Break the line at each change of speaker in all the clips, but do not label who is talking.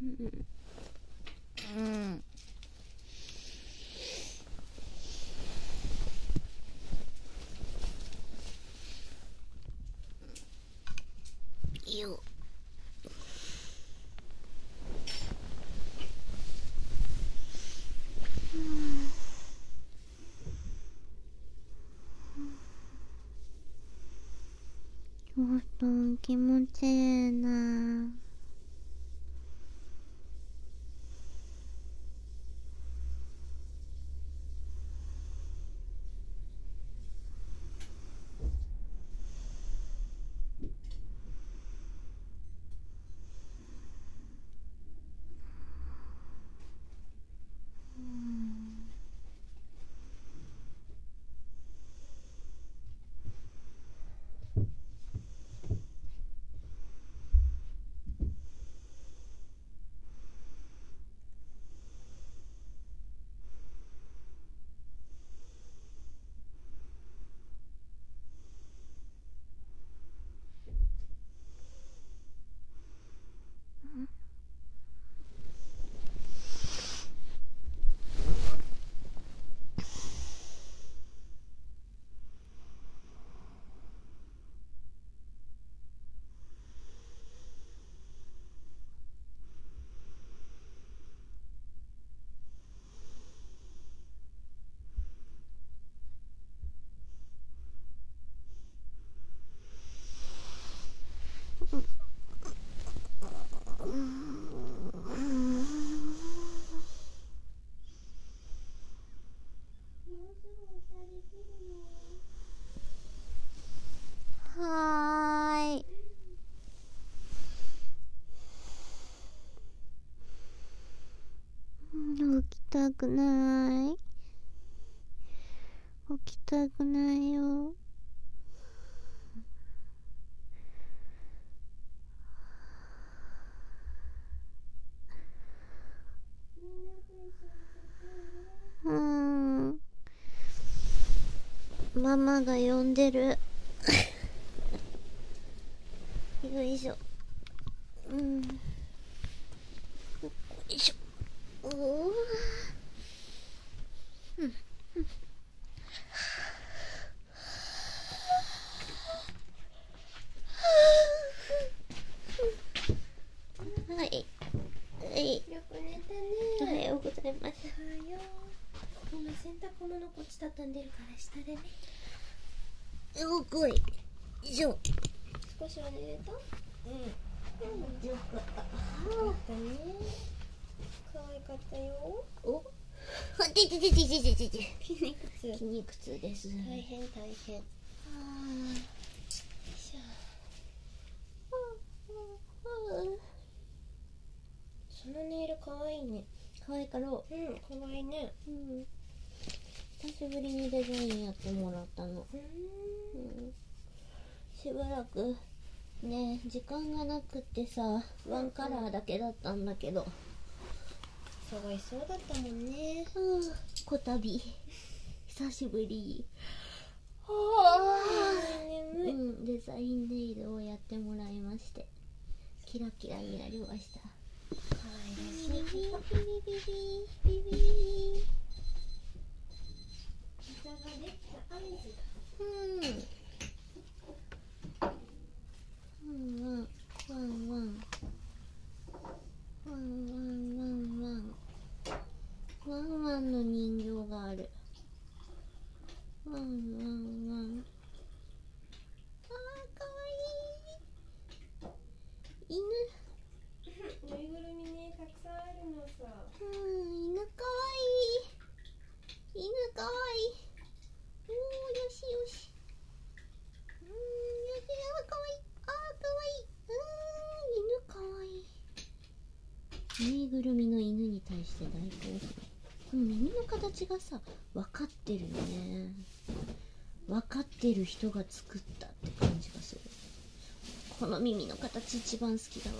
うん。よっ。お布団気持ちいいな。はーい。起きたくない。起きたくないよ。ママが呼んでる。よいしょ。よいしょ。おー。はい。はい。
よく寝たね。
おはようございます。
おはよう。今洗濯物こっち畳んでるから下でね。
よこい。しょ。
少しは寝れた？
よかった。
よかったね。可愛かったよ。
お。筋肉痛です。
大変大変。よいしょ。そのネイル可愛いね。
可愛いかろう。
可愛いね。
久しぶりにデザインやってもらったの。しばらくね、時間がなくってさ、ワンカラーだけだったんだけど、
忙しそうだったもんね。
こたび久しぶり。
眠い。
デザインネイルをやってもらいまして、キラキラになりました。
可愛らしい。
ビビビビビビビ。
膝ができた合図だ。
ワンワンワンワンワンワンワンワンワンワンの人形がある。ワンワンワン。かわいい。犬。
ぬいぐるみね、たくさんあるのさ。
犬かわいい。犬かわいい。おー、よしよし。よし、かわいい。かわいい。犬かわいい。ぬいぐるみの犬に対して大興奮。この耳の形がさ、分かってるよね。分かってる人が作ったって感じがする。この耳の形一番好きだわ。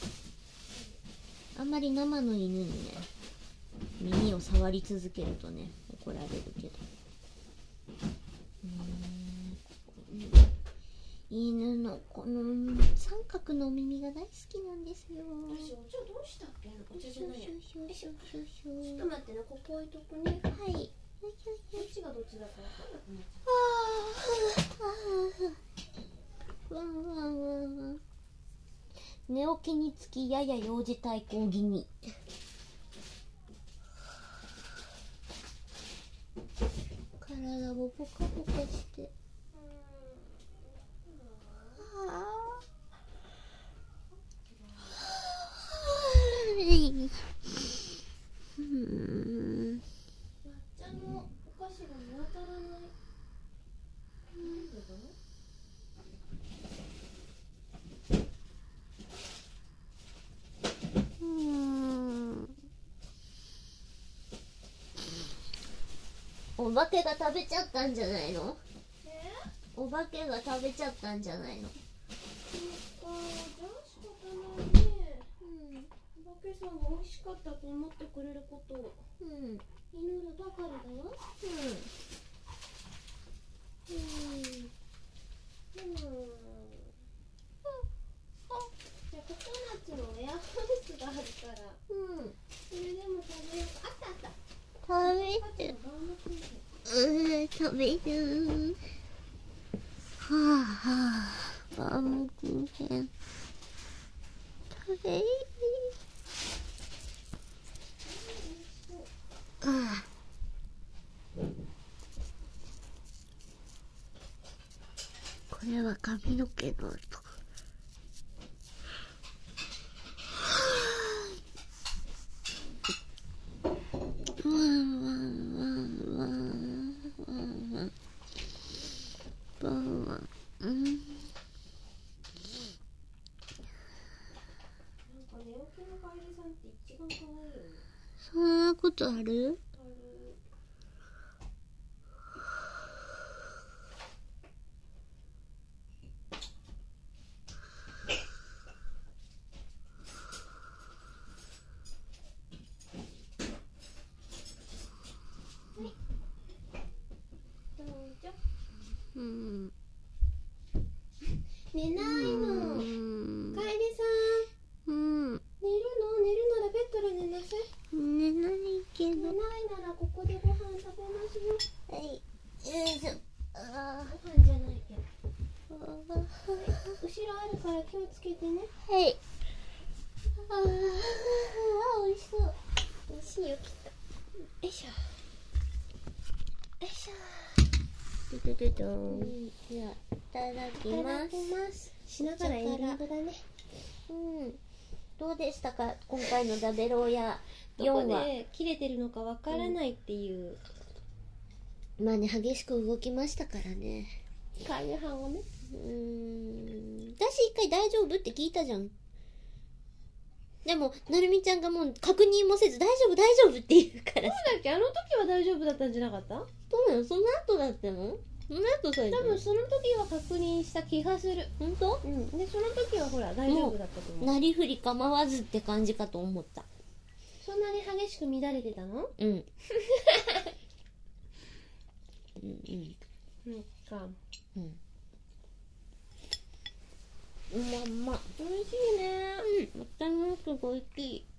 あんまり生の犬にね、耳を触り続けるとね、怒られるけど。ここに犬のこの三角のお耳が大好きなんですよ。
私お茶どうしたっけ？お茶じゃないや。
しょしょしょしょしょ。
ちょっと待ってね、ここ置いとくね。
はい。
どっちがどっちだか分かんなくなっちゃう。
ワンワンワンワン。寝起きにつきやや幼児対抗気味。体をポカポカして。
抹茶のお菓子が見当たらない。なんでだ？
お化けが食べちゃったんじゃないの？お化けが食べちゃったんじゃないの？
じゃあ仕方ないね。お化けさんが美味しかったと思ってくれることを祈るばかりだよ。じゃあココナッツのエアハウスがあるから、それでも食べようか。あったあった。
食べる。はあはあ、バームクーヘン食べる。これは髪の毛の音。ワンワンワンワンワンワンワンワン。
なんか寝起きのカエルさんって一番可愛いよね。
そんなことある？
ある。寝ないの。カエルさん。寝るの？寝るならベッドで寝なさい。
寝ないけど。
寝ないならここでご飯食べますよ。
はい。よいしょ。
ご飯じゃないけど。後ろあるから気をつけてね。
はい。美味しそう。
美味しいよきっと。よいしょ。よいしょ。
ドドドドン。じゃあいただき
いただ
ます。
きます。しながらエンディングだね。
どうでしたか今回のダベローや4
ど
は。
こで切れてるのかわからないっていう。
まあね、激しく動きましたからね。
カエル班をね。
私一回大丈夫って聞いたじゃん。でもなるみちゃんがもう確認もせず大丈夫大丈夫って言うからさ。
そうだっけ？あの時は大丈夫だったんじゃなかった？
そうなの？その後だったの？その後さ、
多分その時は確認した気がする。
本当？
でその時はほら大丈夫だったと思う。
なりふり構わずって感じかと思った。
そんなに激しく乱れてたの？
まあ
美味しいね。
私もすごい好き。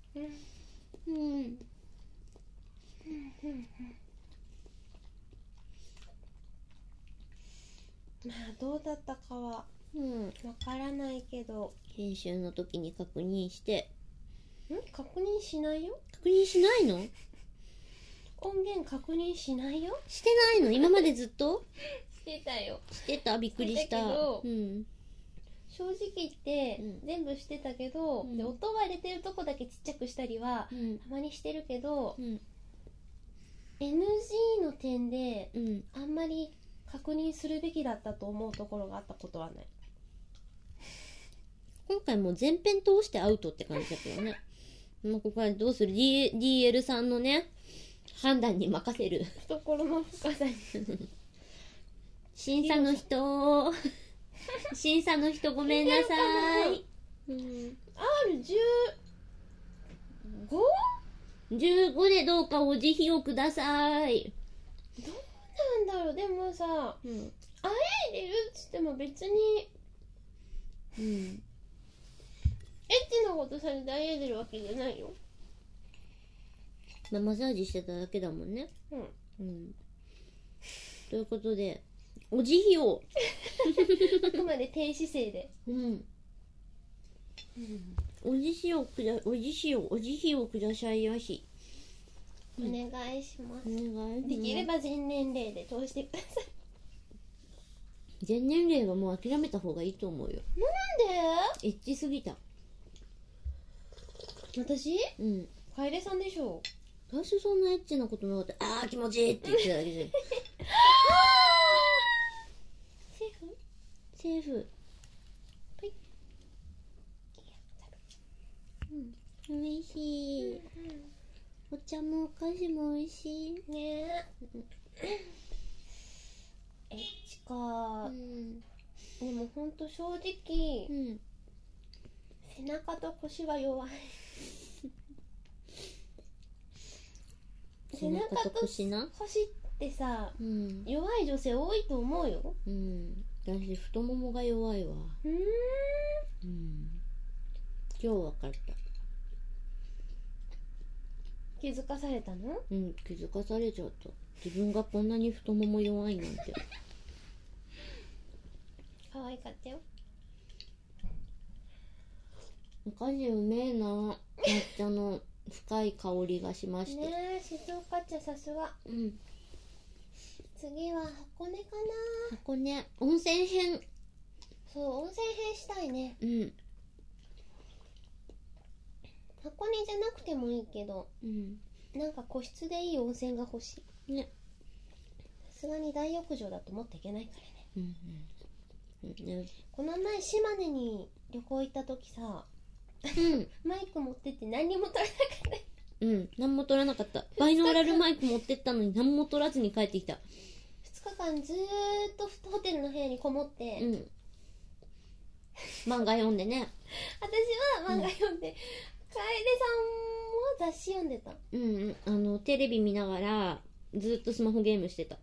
まあどうだったかはわからないけど、
編集の時に確認して。
確認しないよ。
確認しないの？
音源確認しないよ。
してないの？今までずっと
してたよ。
してた。びっくりした。
だけど、正直言って、全部してたけど、で音は入れてるとこだけちっちゃくしたりは、たまにしてるけど、NG の点で、あんまり確認するべきだったと思うところがあったことはない。
今回もう全編通してアウトって感じだったよね。ここからどうする？ DL さんのね判断に任せる。
懐の深さに
審査の人審査の人ごめんなさい。R15 でどうかお慈悲をください。
どうなんだろう。でもさ、あえいでるっつっても別にエッチなことされてあげてるわけじゃないよ。
まあ、マッサージしてただけだもんね。ということでお慈悲を
あくまで低姿勢で。
お慈悲をくださいまし。
お願いします。
お願いします。
できれば全年齢で通してください。
全年齢はもう諦めた方がいいと思うよ。
なんで？
エッチすぎた。
私？
うん
楓さんでしょ。
私そんなエッチなことなかった。あー気持ちいいって言ってただけで
セーフ？
セーフ。
はい。
おいしい、お茶もお菓子もおいしい
ねえ。エッチか、でもほんと正直、背中と腰は弱い。背中と腰ってさ、弱い女性多いと思うよ。
私太ももが弱いわ。今日分かった。
気づかされたの？
気づかされちゃった。自分がこんなに太もも弱いなんて。
可愛かったよ。
お菓子うめえな。抹茶の深い香りがしまして。
ねえ、静岡茶さすが。次は箱根かな。
箱根温泉編。
そう、温泉編したいね。箱根じゃなくてもいいけど、なんか個室でいい温泉が欲しいね。さすがに大浴場だと持っていけないからね。この前島根に旅行行った時さ、マイク持ってって何にも取らなかった。
何も取らなかった。バイノーラルマイク持ってったのに何も取らずに帰ってきた。
2日間ずーっとホテルの部屋にこもって、
漫画読んでね。
私は漫画読んで、楓さんも雑誌読んでた。
テレビ見ながらずっとスマホゲームしてた。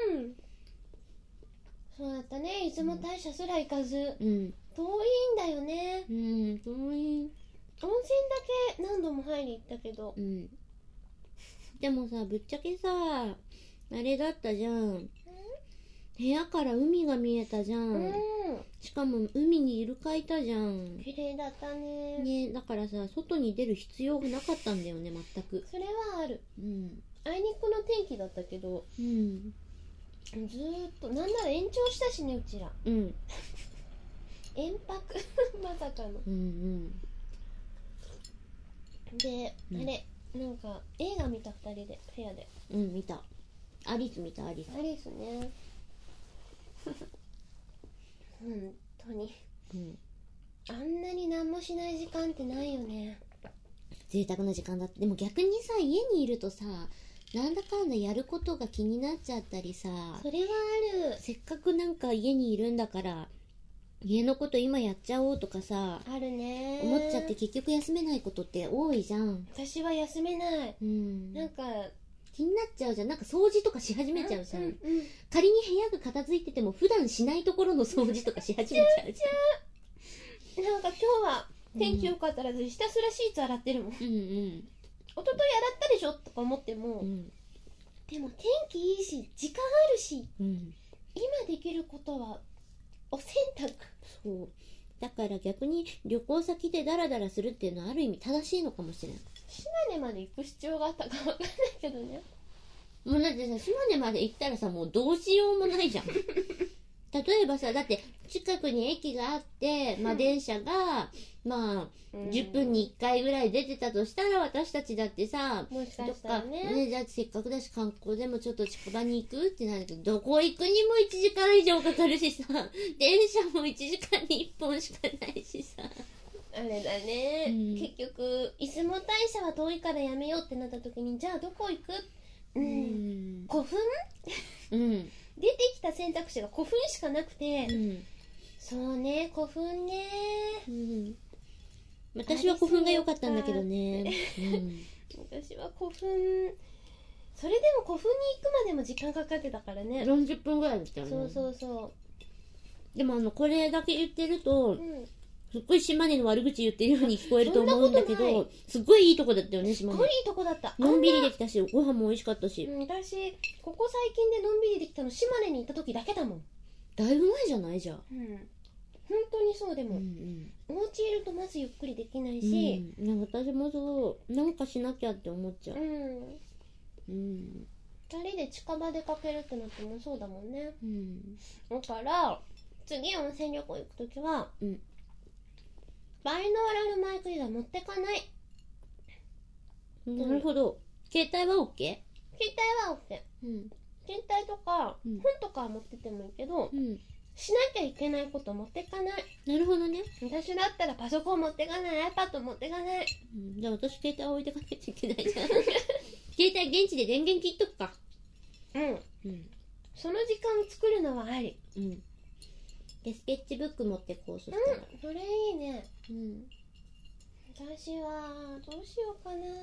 そうだったね。出雲大社すら行かず、遠いんだよね。
遠い。
温泉だけ何度も入り行ったけど、
でもさ、ぶっちゃけさ、あれだったじゃん。部屋から海が見えたじゃん。しかも海にイルカいたじゃん。
綺麗だったね。
だからさ、外に出る必要がなかったんだよね、全く。
それはある。あいにくの天気だったけど、ずーっとなんなら延長したしね、うちら。延泊まさかの。で、あれなんか映画見た2人で部屋で。
見た。アリス見た。アリ
スね。本当に、あんなに何もしない時間ってないよね。
贅沢な時間だって。でも逆にさ、家にいるとさ、なんだかんだやることが気になっちゃったりさ。
それはある。
せっかくなんか家にいるんだから家のこと今やっちゃおうとかさ、
あるね。
思っちゃって結局休めないことって多いじゃん。
私は休めない。なんか
気になっちゃうじゃん。なんか掃除とかし始めちゃうじゃん。仮に部屋が片付いてても普段しないところの掃除とかし始めちゃうじ
ゃん。なんか今日は天気良かったらひたすらシーツ洗ってるもん。一昨日洗ったでしょとか思っても、でも天気いいし時間あるし、今できることはお洗濯。
そうだから逆に旅行先でダラダラするっていうのはある意味正しいのかもしれない。
島根まで行く必要があったか分かんないけどね。
もうだってさ、島根まで行ったらさ、もうどうしようもないじゃん。例えばさ、だって近くに駅があって、電車が10分に1回ぐらい出てたとしたら、私たちだってさ、
もしかしたらね、
じゃあせっかくだし観光でもちょっと近場に行くってなるけど、どこ行くにも1時間以上かかるしさ、電車も1時間に1本しかないしさ。
あれだね、結局出雲大社は遠いからやめようってなった時に、じゃあどこ行く？古墳？出てきた選択肢が古墳しかなくて、そうね、古墳ね。
私は古墳が良かったんだけどね。
私は古墳、それでも古墳に行くまでも時間かかってたからね。
40分ぐらいだったよね。
そう。
でもこれだけ言ってると、
すっごい島根の悪口言ってるように聞こえると思うんだけ
そんなこと
ど、すっごいいいとこだったよね、島根。
すごいいいとこだった。
のんびりできたし、ご飯も美味しかったし。
私、ここ最近でのんびりできたの島根に行った時だけだもん。
だいぶ前じゃないじゃん。
本当にそうでも、お家いるとまずゆっくりできないし、
私もそう、なんかしなきゃって思っちゃう。
2人で近場出かけるってなってもそうだもんね。だから次温泉旅行行くときは、バイノーラルマイク以外持ってかない。
なるほど。携帯は OK？
携帯は OK。携帯とか、本とかは持っててもいいけど、しなきゃいけないこと持ってかない。
なるほどね。
私だったらパソコン持ってかない、iPad 持ってかない。
じゃあ私携帯置いてかないといけないじゃん。携帯現地で電源切っとくか。
その時間作るのはあり。
で、スケッチブック持ってこう、そしたら。
それいいね。私はどうしようかな。ま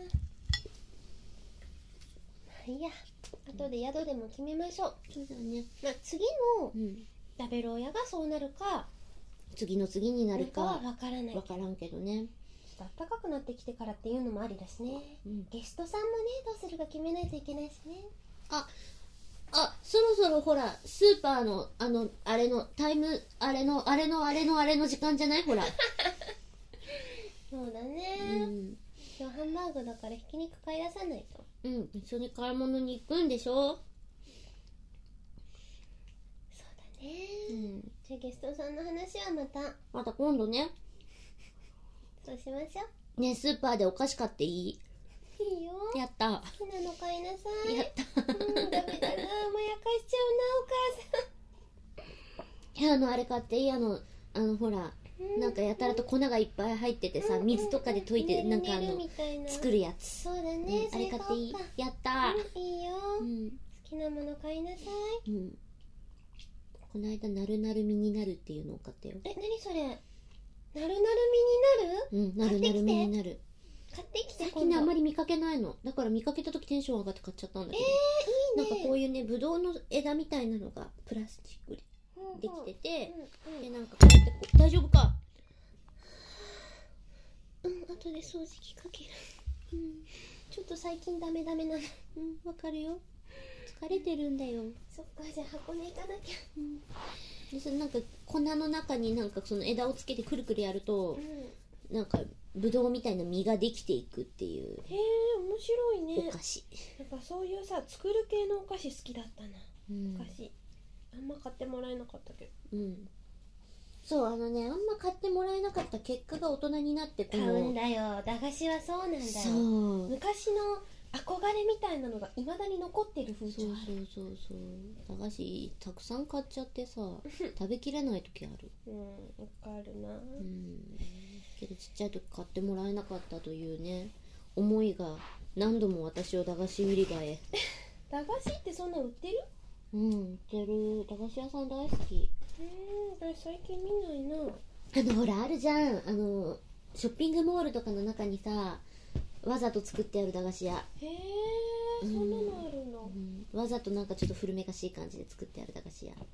あいいや、後で宿でも決めましょう。
そうだね。
次のラベル親がそうなるか、
次の次になるか
は分からない。
分からんけどね。
ちょっと暖かくなってきてからっていうのもありだしね。ゲストさんもね、どうするか決めないといけないしね。
そろそろほら、スーパーの、あれの、タイム、あれの時間じゃない？ほら。
そうだね。今日ハンバーグだからひき肉買い出さないと。
一緒に買い物に行くんでしょ？
そうだね。じゃあゲストさんの話は
また今度ね。
そうしましょう。
ね、スーパーでお菓子買っていい？
いいよ。
やった。
好きなの買いなさい。
やった。
ダメだな、まやかしちゃうな、お母さん。
あれ買っていい？ほら、なんかやたらと粉がいっぱい入っててさ、水とかで溶いて、なんか作るやつ。
そうだね、
あれ買っていい？やった。
いいよ。好きなもの買いなさい。
この間、なるなる実になるっていうのを買ったよ。
何それ？なるなる実になる？
なるなる実になる。
買ってきて。
最近ね、あんまり見かけないの。だから見かけた時テンション上がって買っちゃったんだけど。いいね。なんかこういうね、ぶどうの枝みたいなのがプラスチックでできてて、で、なんかこうやってこう、大丈夫か？
後で掃除機かける。ちょっと最近ダメなの。
わかるよ。疲れてるんだよ。
そっか、じゃあ箱根行かなきゃ。
で、そのなんか粉の中になんかその枝をつけてくるくるやると、なんかぶどうみたいな実ができていくっていう。
へえ、面白いね。
お菓子。
やっぱそういうさ、作る系のお菓子好きだったな。昔あんま買ってもらえなかったけど。
そう、あんま買ってもらえなかった結果が大人になって
買うんだよ。駄菓子はそうなんだよ。
そう。
昔の憧れみたいなのが未だに残ってる風潮ある。
そう駄菓子たくさん買っちゃってさ食べきれない時ある。
わかるな。
けどちっちゃい時買ってもらえなかったというね思いが何度も私を駄菓子売り場へ。
駄菓子ってそんな売ってる？
売ってる。駄菓子屋さん大好き。
私最近見ないな。
ほらあるじゃん、ショッピングモールとかの中にさわざと作ってある駄菓子屋。
へえ、そんなのあるの。
わざとなんかちょっと古めかしい感じで作ってある駄菓子屋。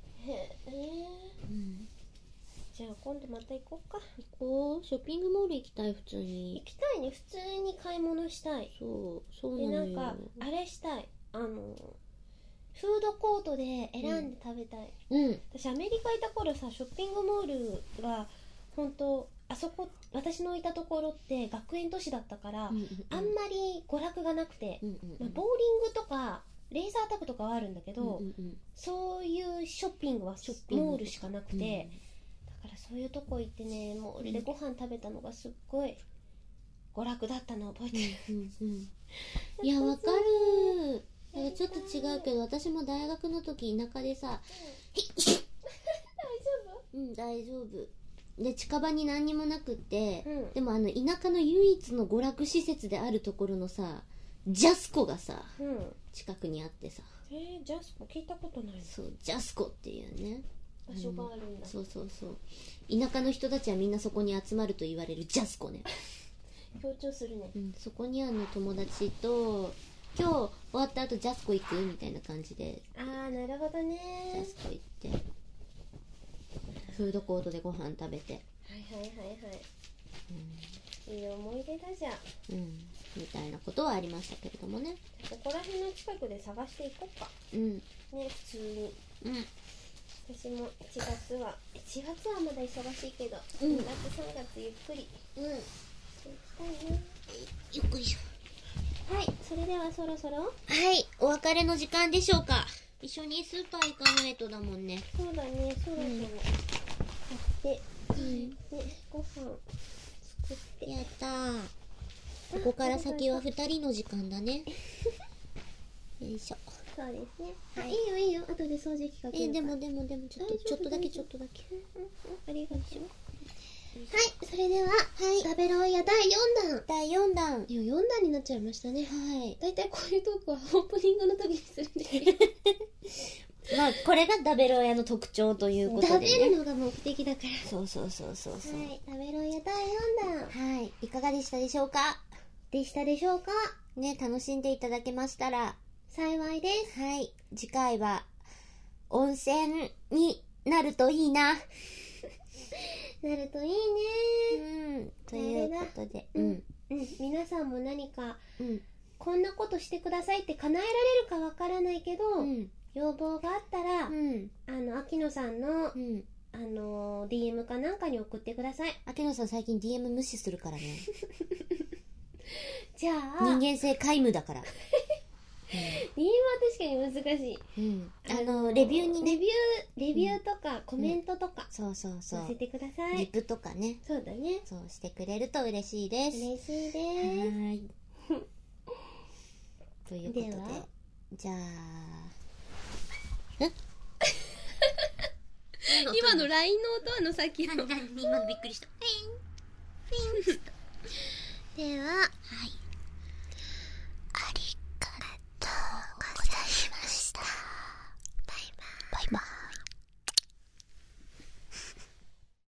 じゃあ今度また行こうか。
行こう。ショッピングモール行きたい。普通に
行きたいね。普通に買い物したい。
そうなのよ。
でなんかあれしたい。フードコートで選んで食べたい。私アメリカいた頃さ、ショッピングモールが本当あそこ、私のいたところって学園都市だったから、あんまり娯楽がなくて、ボーリングとかレーザータグとかはあるんだけど、そういうショッピングはモールしかなくて、だからそういうとこ行ってね、モールでご飯食べたのがすっごい娯楽だったの覚えてる。
いや、わかる。ちょっと違うけど、私も大学の時田舎でさ、大丈夫で、近場に何にもなくって、でも田舎の唯一の娯楽施設であるところのさ、ジャスコがさ、近くにあってさ。
ジャスコ聞いたことない。
そう、ジャスコっていうね
場所があるんだ。
そう田舎の人たちはみんなそこに集まると言われるジャスコね。
強調するね。
そこに友達と今日終わった後ジャスコ行くみたいな感じで。
なるほどね。
ジャスコ行ってフードコートでご飯食べて。
はいはいはいはい、いい思い出だじゃん。
みたいなことはありましたけれどもね。
ここら辺の近くで探していこうか。ね、普通に。私も1月はまだ忙しいけど、2月3月ゆっくりしていきたいね。
よっこいしょ。
はい、それではそろそろ、
はい、お別れの時間でしょうか。一緒にスーパー行かないとだもんね。
そうだね、そろそろ買って、ご飯作って。
やったー。ここから先は2人の時間だね。よいしょ。
そうですね。いいよいいよ、後で掃除機かけるから。
でもちょっとだけ。
ありがとう。はい、それでは、食べろや第4弾。いや、4弾になっちゃいましたね。はい。だいたいこういうトークはオープニングの時にするんですけど。
まあ、これが食べろやの特徴ということでね。
食べるのが目的だから。
そう。
はい、食べろや第4弾。
はい、いかがでしたでしょうか？ね、楽しんでいただけましたら
幸いです。
はい、次回は温泉になるといいな。
なるといいね。
ということで、
皆さんも何か、こんなことしてくださいって叶えられるかわからないけど、要望があったら、秋野さんの、DM かなんかに送ってください。
秋野さん最近 DM 無視するからね。
じゃあ
人間性皆無だから。
DM は確かに難しい。
レビューにね、
レビューとかコメントとか、
そう
載せてください。
リプとかね。
そうだね。
そうしてくれると嬉しいです。
嬉しいです。
ということで、じゃあ
今の LINE の音さっきの
今のびっくりした。
では、